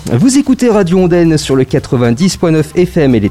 Vous écoutez Radio Ondaine sur le 90.9 FM et les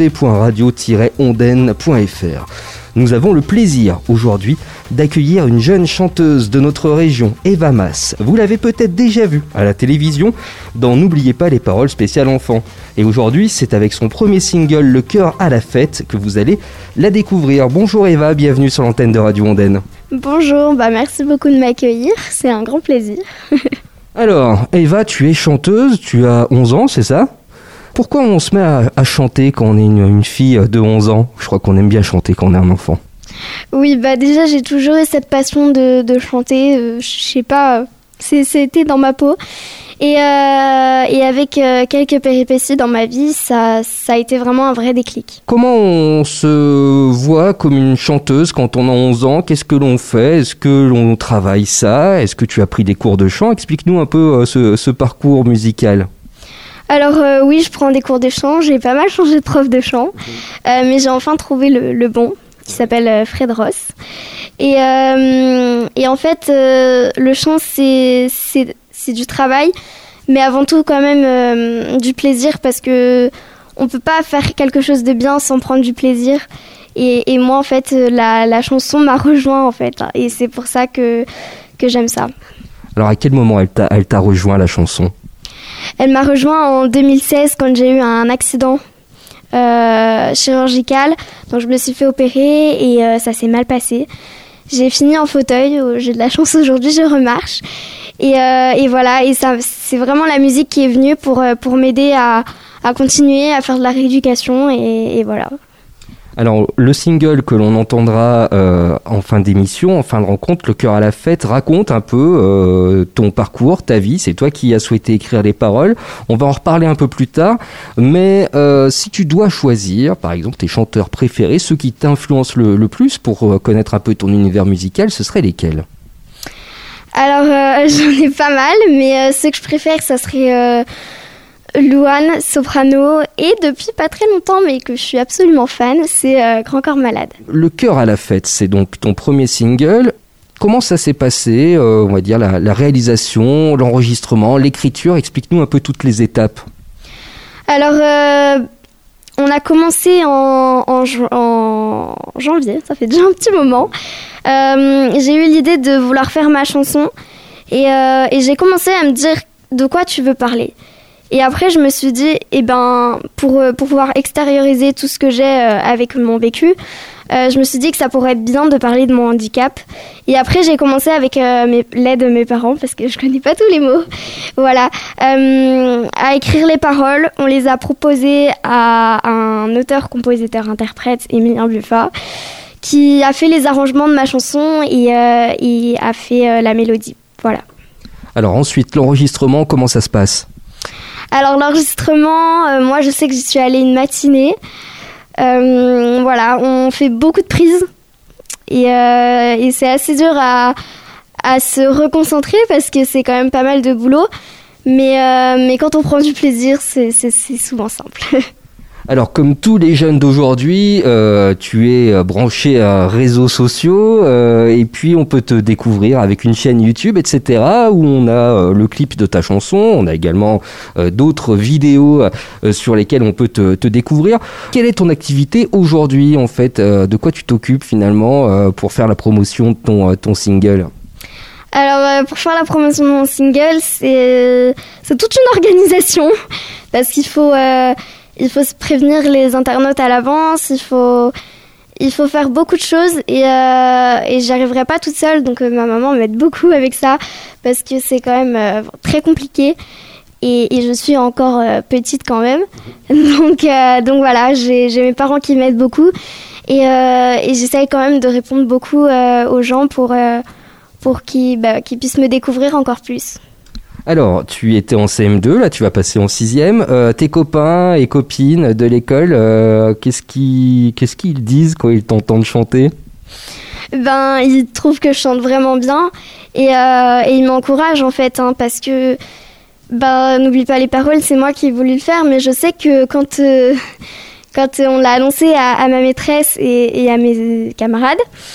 www.radio-ondaine.fr. Nous avons le plaisir aujourd'hui d'accueillir une jeune chanteuse de notre région, Eva Mas. Vous l'avez peut-être déjà vue à la télévision dans N'oubliez pas les paroles spéciales enfants. Et aujourd'hui, c'est avec son premier single, Le cœur à la fête, que vous allez la découvrir. Bonjour Eva, bienvenue sur l'antenne de Radio Ondaine. Bonjour, merci beaucoup de m'accueillir, c'est un grand plaisir. Alors, Eva, tu es chanteuse, tu as 11 ans, c'est ça ? Pourquoi on se met à chanter quand on est une fille de 11 ans ? Je crois qu'on aime bien chanter quand on est un enfant. Oui, déjà j'ai toujours eu cette passion de chanter, je sais pas, c'était dans ma peau. Et avec quelques péripéties dans ma vie, ça a été vraiment un vrai déclic. Comment on se voit comme une chanteuse quand on a 11 ans ? Qu'est-ce que l'on fait ? Est-ce que l'on travaille ça ? Est-ce que tu as pris des cours de chant ? Explique-nous un peu ce parcours musical. Alors oui, je prends des cours de chant, j'ai pas mal changé de prof de chant, mais j'ai enfin trouvé le bon, qui s'appelle Fred Ross. Et en fait, le chant, c'est du travail, mais avant tout quand même du plaisir, parce que on peut pas faire quelque chose de bien sans prendre du plaisir. Et moi, en fait, la chanson m'a rejoint, en fait, et c'est pour ça que j'aime ça. Alors, à quel moment elle t'a rejoint, la chanson ? Elle m'a rejoint en 2016 quand j'ai eu un accident chirurgical. Donc je me suis fait opérer et ça s'est mal passé. J'ai fini en fauteuil, j'ai de la chance aujourd'hui, je remarche. Et voilà, et ça, c'est vraiment la musique qui est venue pour m'aider à continuer à faire de la rééducation et voilà. Alors, le single que l'on entendra en fin d'émission, en fin de rencontre, Le cœur à la fête, raconte un peu ton parcours, ta vie. C'est toi qui as souhaité écrire les paroles. On va en reparler un peu plus tard. Mais si tu dois choisir, par exemple, tes chanteurs préférés, ceux qui t'influencent le plus pour connaître un peu ton univers musical, ce seraient lesquels ? Alors, j'en ai pas mal, mais ceux que je préfère, ça serait... Louane, soprano, et depuis pas très longtemps, mais que je suis absolument fan, c'est Grand Corps Malade. Le cœur à la fête, c'est donc ton premier single. Comment ça s'est passé, on va dire, la réalisation, l'enregistrement, l'écriture ? Explique-nous un peu toutes les étapes. Alors, on a commencé en janvier, ça fait déjà un petit moment. J'ai eu l'idée de vouloir faire ma chanson, et j'ai commencé à me dire de quoi tu veux parler. Et après, je me suis dit, pour pouvoir extérioriser tout ce que j'ai avec mon vécu, je me suis dit que ça pourrait être bien de parler de mon handicap. Et après, j'ai commencé avec l'aide de mes parents, parce que je connais pas tous les mots. Voilà. À écrire les paroles, on les a proposées à un auteur-compositeur-interprète, Émilien Buffa, qui a fait les arrangements de ma chanson et a fait la mélodie. Voilà. Alors ensuite, l'enregistrement, comment ça se passe ? Alors l'enregistrement, moi je sais que j'y suis allée une matinée. Voilà, on fait beaucoup de prises et c'est assez dur à se reconcentrer parce que c'est quand même pas mal de boulot. Mais quand on prend du plaisir, c'est souvent simple. Alors, comme tous les jeunes d'aujourd'hui, tu es branché à réseaux sociaux et puis on peut te découvrir avec une chaîne YouTube, etc., où on a le clip de ta chanson, on a également d'autres vidéos sur lesquelles on peut te découvrir. Quelle est ton activité aujourd'hui, en fait ? De quoi tu t'occupes finalement pour faire la promotion de ton single ? Alors, pour faire la promotion de mon single, c'est toute une organisation parce qu'il faut se prévenir les internautes à l'avance, il faut faire beaucoup de choses et j'y arriverai pas toute seule, donc ma maman m'aide beaucoup avec ça parce que c'est quand même très compliqué et je suis encore petite quand même, donc voilà, j'ai mes parents qui m'aident beaucoup et j'essaye quand même de répondre beaucoup aux gens pour qu'ils puissent me découvrir encore plus. Alors, tu étais en CM2, là tu vas passer en 6e. Tes copains et copines de l'école, qu'est-ce qu'ils disent quand ils t'entendent chanter ? Ils trouvent que je chante vraiment bien et ils m'encouragent en fait, parce que n'oublie pas les paroles, c'est moi qui ai voulu le faire, mais je sais que quand on l'a annoncé à ma maîtresse et à mes camarades,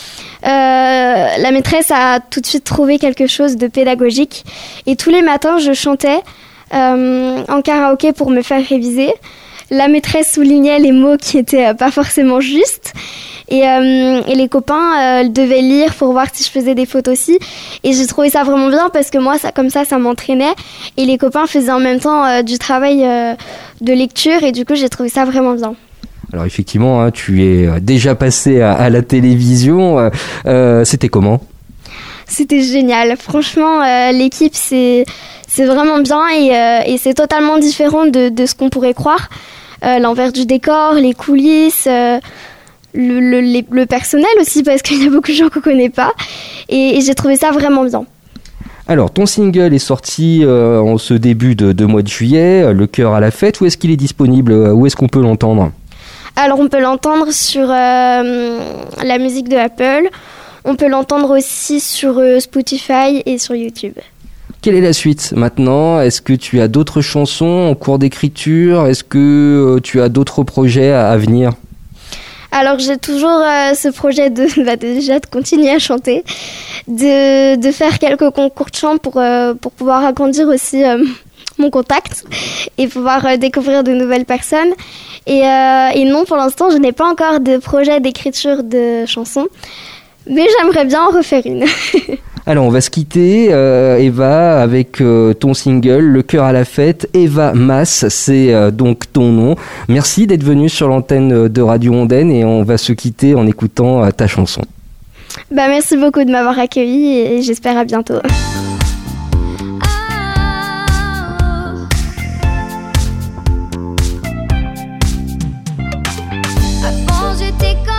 la maîtresse a tout de suite trouvé quelque chose de pédagogique et tous les matins je chantais en karaoké pour me faire réviser. La maîtresse soulignait les mots qui étaient pas forcément justes. Et les copains devaient lire pour voir si je faisais des fautes aussi. Et j'ai trouvé ça vraiment bien parce que moi, comme ça m'entraînait. Et les copains faisaient en même temps du travail de lecture. Et du coup, j'ai trouvé ça vraiment bien. Alors effectivement, hein, tu es déjà passé à la télévision. C'était comment ? C'était génial. Franchement, l'équipe, c'est vraiment bien et c'est totalement différent de ce qu'on pourrait croire. L'envers du décor, les coulisses, le personnel aussi, parce qu'il y a beaucoup de gens qu'on ne connaît pas. Et j'ai trouvé ça vraiment bien. Alors, ton single est sorti en ce début de mois de juillet, Le cœur à la fête. Où est-ce qu'il est disponible ? Où est-ce qu'on peut l'entendre ? Alors, on peut l'entendre sur la musique de Apple. On peut l'entendre aussi sur Spotify et sur YouTube. Quelle est la suite maintenant ? Est-ce que tu as d'autres chansons en cours d'écriture ? Est-ce que tu as d'autres projets à venir ? Alors j'ai toujours ce projet déjà de continuer à chanter, de faire quelques concours de chant pour pouvoir agrandir aussi mon contact et pouvoir découvrir de nouvelles personnes. Et non, pour l'instant, je n'ai pas encore de projet d'écriture de chansons, mais j'aimerais bien en refaire une. Alors on va se quitter Eva avec ton single Le cœur à la fête. Eva Mas, c'est donc ton nom. Merci d'être venue sur l'antenne de Radio Ondaine et on va se quitter en écoutant ta chanson. Merci beaucoup de m'avoir accueillie et j'espère à bientôt. Avant j'étais